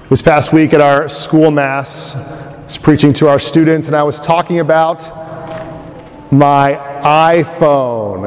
This past week at our school mass, I was preaching to our students and I was talking about my iPhone.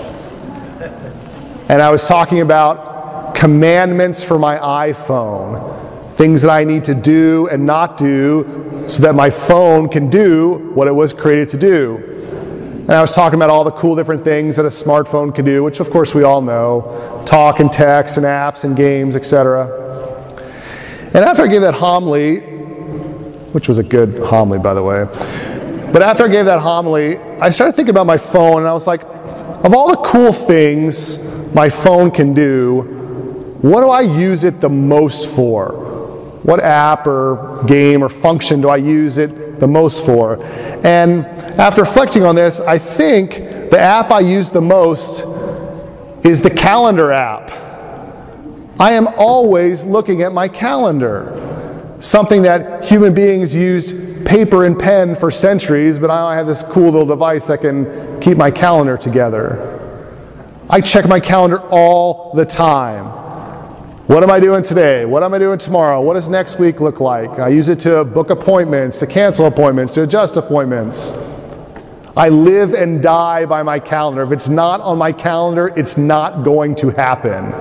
And I was talking about commandments for my iPhone. Things that I need to do and not do so that my phone can do what it was created to do. And I was talking about all the cool different things that a smartphone can do, which of course we all know. Talk and text and apps and games, etc. And after I gave that homily, which was a good homily by the way, but after I gave that homily, I started thinking about my phone and I was like, of all the cool things my phone can do, what do I use it the most for? What app or game or function do I use it the most for? And after reflecting on this, I think the app I use the most is the calendar app. I am always looking at my calendar. Something that human beings used paper and pen for centuries, but I have this cool little device that can keep my calendar together. I check my calendar all the time. What am I doing today? What am I doing tomorrow? What does next week look like? I use it to book appointments, to cancel appointments, to adjust appointments. I live and die by my calendar. If it's not on my calendar, it's not going to happen.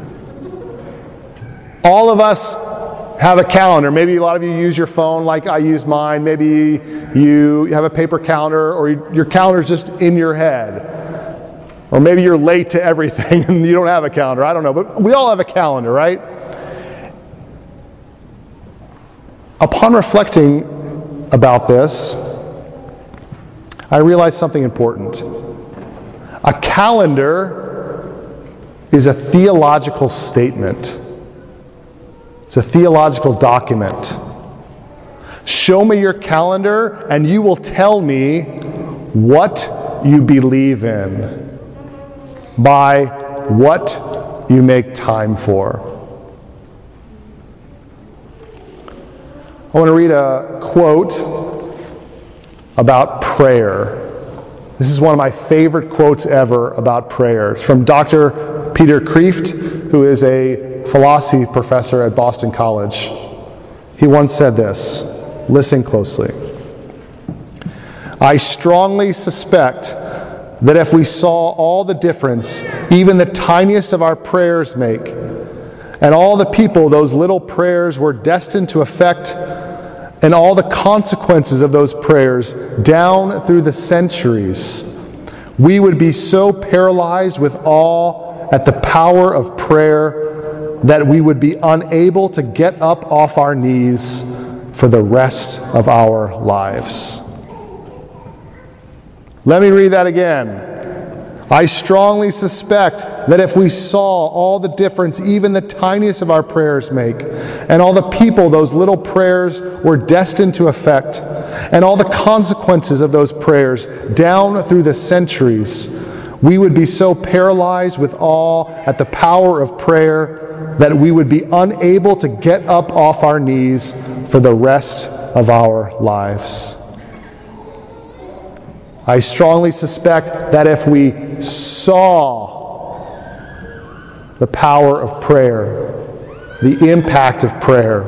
All of us have a calendar. Maybe a lot of you use your phone like I use mine. Maybe you have a paper calendar or your calendar is just in your head. Or maybe you're late to everything and you don't have a calendar. I don't know, but we all have a calendar, right? Upon reflecting about this, I realized something important. A calendar is a theological statement. It's a theological document. Show me your calendar and you will tell me what you believe in by what you make time for. I want to read a quote about prayer. This is one of my favorite quotes ever about prayer. It's from Dr. Peter Kreeft, who is a philosophy professor at Boston College. He once said this. Listen closely. I strongly suspect that if we saw all the difference even the tiniest of our prayers make, and all the people those little prayers were destined to affect, and all the consequences of those prayers down through the centuries, we would be so paralyzed with awe at the power of prayer that we would be unable to get up off our knees for the rest of our lives. Let me read that again. I strongly suspect that if we saw all the difference even the tiniest of our prayers make, and all the people those little prayers were destined to affect, and all the consequences of those prayers down through the centuries, we would be so paralyzed with awe at the power of prayer that we would be unable to get up off our knees for the rest of our lives. I strongly suspect that if we saw the power of prayer, the impact of prayer.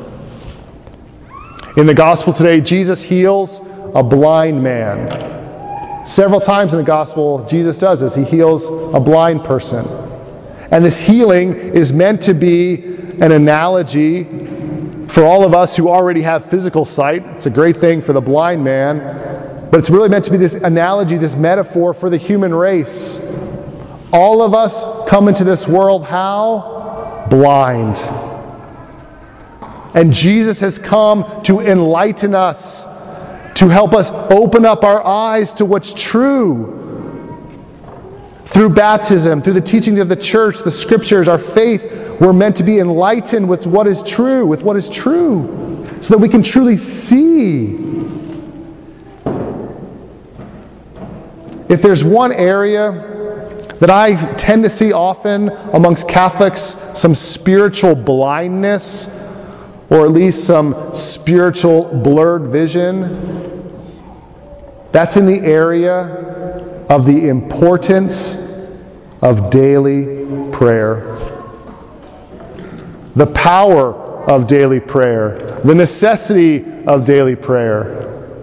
In the gospel today, Jesus heals a blind man. Several times in the gospel, Jesus does this. He heals a blind person. And this healing is meant to be an analogy for all of us who already have physical sight. It's a great thing for the blind man. But it's really meant to be this analogy, this metaphor for the human race. All of us come into this world how? Blind. And Jesus has come to enlighten us, to help us open up our eyes to what's true. Through baptism, through the teachings of the church, the scriptures, our faith, we're meant to be enlightened with what is true, so that we can truly see. If there's one area that I tend to see often amongst Catholics, some spiritual blindness, or at least some spiritual blurred vision, that's in the area of the importance of daily prayer. The power of daily prayer, the necessity of daily prayer.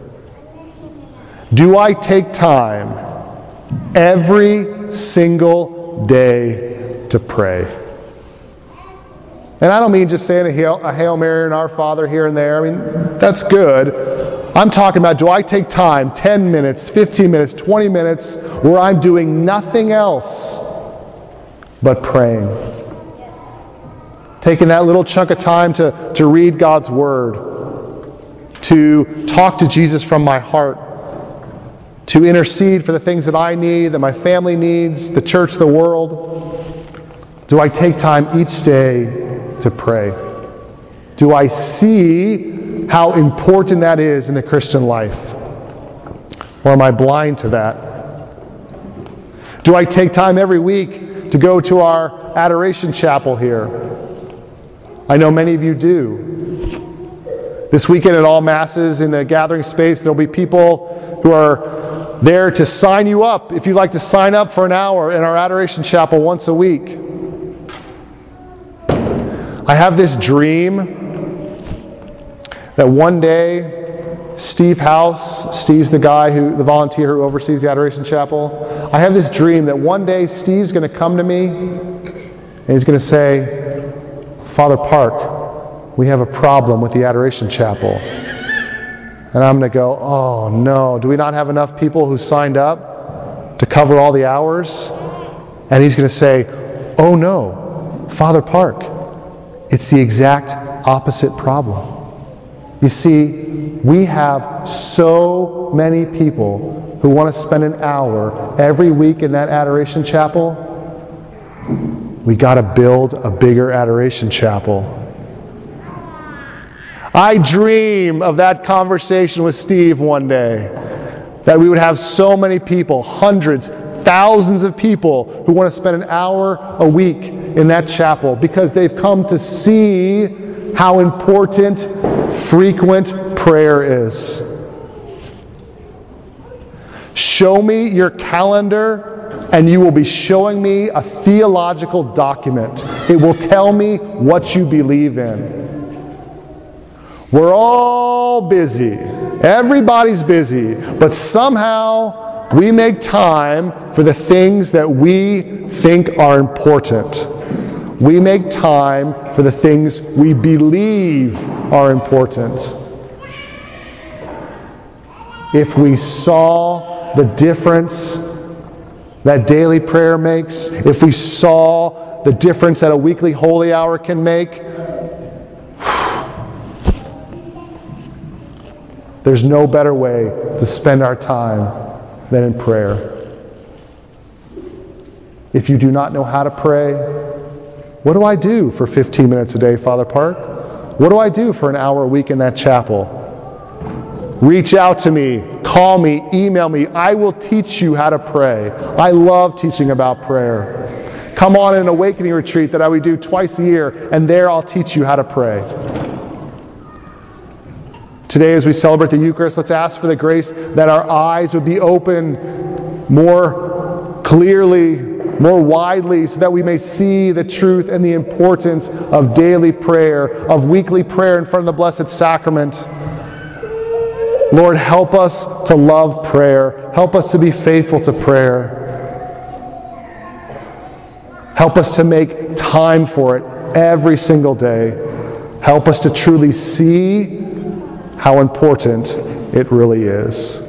Do I take time every single day to pray? And I don't mean just saying a Hail Mary and Our Father here and there. I mean, that's good. I'm talking about, do I take time, 10 minutes, 15 minutes, 20 minutes, where I'm doing nothing else but praying? Taking that little chunk of time to read God's Word, to talk to Jesus from my heart, to intercede for the things that I need, that my family needs, the church, the world. Do I take time each day to pray? Do I see how important that is in the Christian life? Or am I blind to that? Do I take time every week to go to our adoration chapel here? I know many of you do. This weekend at all Masses in the gathering space, there'll be people who are there to sign you up if you'd like to sign up for an hour in our adoration chapel once a week. I have this dream that one day Steve House, Steve's the volunteer who oversees the adoration chapel. I have this dream that one day Steve's going to come to me and he's going to say, Father Park, we have a problem with the adoration chapel. And I'm going to go, oh no, do we not have enough people who signed up to cover all the hours? And he's going to say, oh no, Father Park, it's the exact opposite problem. You see, we have so many people who want to spend an hour every week in that adoration chapel. We got to build a bigger adoration chapel. I dream of that conversation with Steve one day, that we would have so many people, hundreds, thousands of people who want to spend an hour a week in that chapel because they've come to see how important frequent prayer is. Show me your calendar and you will be showing me a theological document. It will tell me what you believe in. We're all busy. Everybody's busy. But somehow we make time for the things that we think are important. We make time for the things we believe are important. If we saw the difference that daily prayer makes, if we saw the difference that a weekly holy hour can make, there's no better way to spend our time than in prayer. If you do not know how to pray, what do I do for 15 minutes a day, Father Park? What do I do for an hour a week in that chapel? Reach out to me, call me, email me. I will teach you how to pray. I love teaching about prayer. Come on an awakening retreat that I would do twice a year, and there I'll teach you how to pray. Today, as we celebrate the Eucharist, let's ask for the grace that our eyes would be open more clearly, more widely, so that we may see the truth and the importance of daily prayer, of weekly prayer in front of the Blessed Sacrament. Lord, help us to love prayer. Help us to be faithful to prayer. Help us to make time for it every single day. Help us to truly see how important it really is.